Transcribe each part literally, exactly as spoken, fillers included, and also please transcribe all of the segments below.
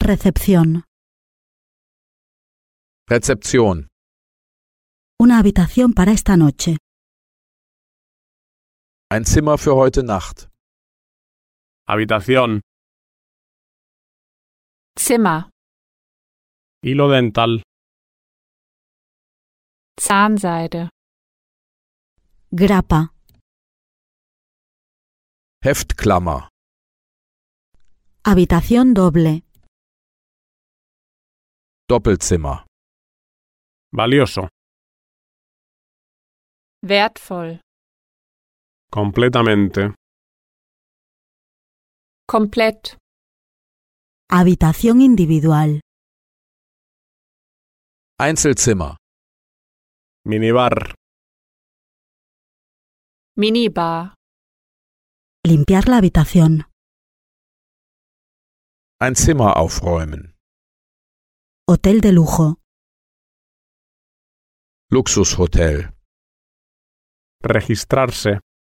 Recepción. Rezeption. Una habitación para esta noche. Ein Zimmer für heute Nacht. Habitación. Zimmer. Hilo dental. Zahnseide. Grapa. Heftklammer. Habitación doble. Doppelzimmer. Valioso. Wertvoll. Completamente. Komplett. Habitación individual. Einzelzimmer. Minibar. Minibar. Limpiar la habitación. Ein Zimmer aufräumen. Hotel de lujo. Luxushotel. Registrarse.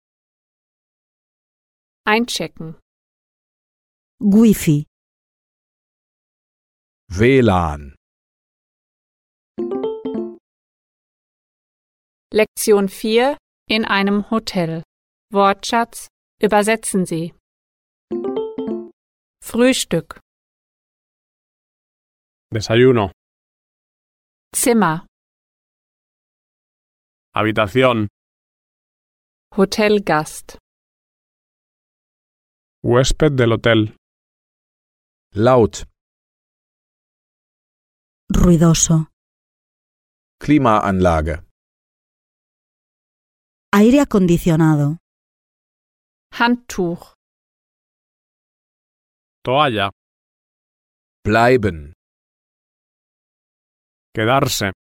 Einchecken. Wifi. W L A N. Lektion vier in einem Hotel. Wortschatz. Übersetzen Sie. Frühstück. Desayuno. Zimmer. Habitación. Hotelgast. Huésped del hotel. Laut. Ruidoso. Klimaanlage. Aire acondicionado. Handtuch. Toalla. Bleiben. Quedarse.